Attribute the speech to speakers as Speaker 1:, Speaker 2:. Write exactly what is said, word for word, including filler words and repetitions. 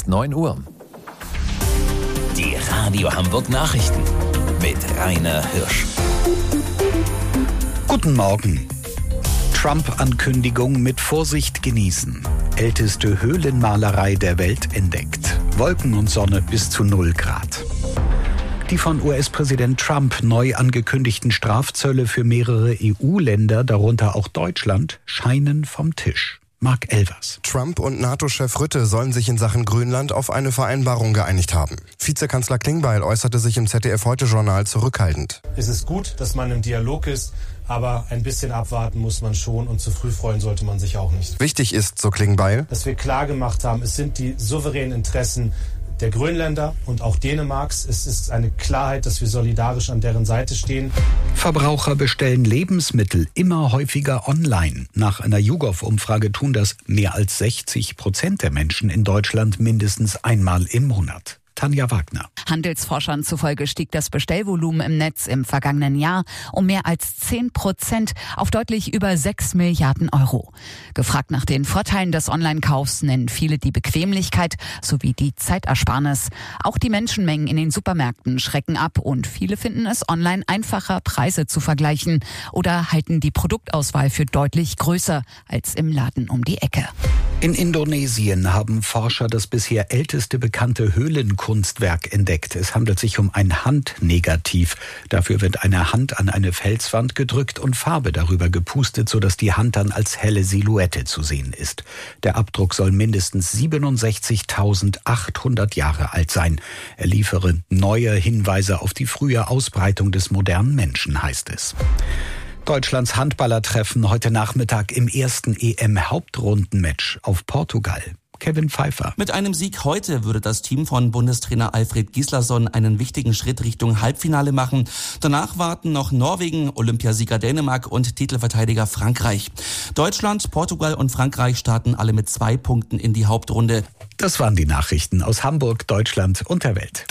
Speaker 1: ist neun Uhr.
Speaker 2: Die Radio Hamburg Nachrichten mit Rainer Hirsch.
Speaker 3: Guten Morgen. Trump-Ankündigung mit Vorsicht genießen. Älteste Höhlenmalerei der Welt entdeckt. Wolken und Sonne bis zu null Grad. Die von U S-Präsident Trump neu angekündigten Strafzölle für mehrere E U-Länder, darunter auch Deutschland, scheinen vom Tisch. Marc Elvers.
Speaker 4: Trump und NATO-Chef Rutte sollen sich in Sachen Grönland auf eine Vereinbarung geeinigt haben. Vizekanzler Klingbeil äußerte sich im Z D F-Heute-Journal zurückhaltend.
Speaker 5: Es ist gut, dass man im Dialog ist, aber ein bisschen abwarten muss man schon und zu früh freuen sollte man sich auch nicht.
Speaker 4: Wichtig ist, so Klingbeil,
Speaker 5: dass wir klar gemacht haben, es sind die souveränen Interessen der Grönländer und auch Dänemarks. Es ist eine Klarheit, dass wir solidarisch an deren Seite stehen.
Speaker 3: Verbraucher bestellen Lebensmittel immer häufiger online. Nach einer YouGov-Umfrage tun das mehr als sechzig Prozent der Menschen in Deutschland mindestens einmal im Monat. Tanja Wagner.
Speaker 6: Handelsforschern zufolge stieg das Bestellvolumen im Netz im vergangenen Jahr um mehr als zehn Prozent auf deutlich über sechs Milliarden Euro. Gefragt nach den Vorteilen des Online-Kaufs nennen viele die Bequemlichkeit sowie die Zeitersparnis. Auch die Menschenmengen in den Supermärkten schrecken ab und viele finden es online einfacher, Preise zu vergleichen oder halten die Produktauswahl für deutlich größer als im Laden um die Ecke.
Speaker 3: In Indonesien haben Forscher das bisher älteste bekannte Höhlenkunstwerk entdeckt. Es handelt sich um ein Handnegativ. Dafür wird eine Hand an eine Felswand gedrückt und Farbe darüber gepustet, sodass die Hand dann als helle Silhouette zu sehen ist. Der Abdruck soll mindestens siebenundsechzigtausendachthundert Jahre alt sein. Er liefere neue Hinweise auf die frühe Ausbreitung des modernen Menschen, heißt es. Deutschlands Handballer treffen heute Nachmittag im ersten E M-Hauptrundenmatch auf Portugal. Kevin Pfeiffer.
Speaker 7: Mit einem Sieg heute würde das Team von Bundestrainer Alfred Gislason einen wichtigen Schritt Richtung Halbfinale machen. Danach warten noch Norwegen, Olympiasieger Dänemark und Titelverteidiger Frankreich. Deutschland, Portugal und Frankreich starten alle mit zwei Punkten in die Hauptrunde.
Speaker 3: Das waren die Nachrichten aus Hamburg, Deutschland und der Welt.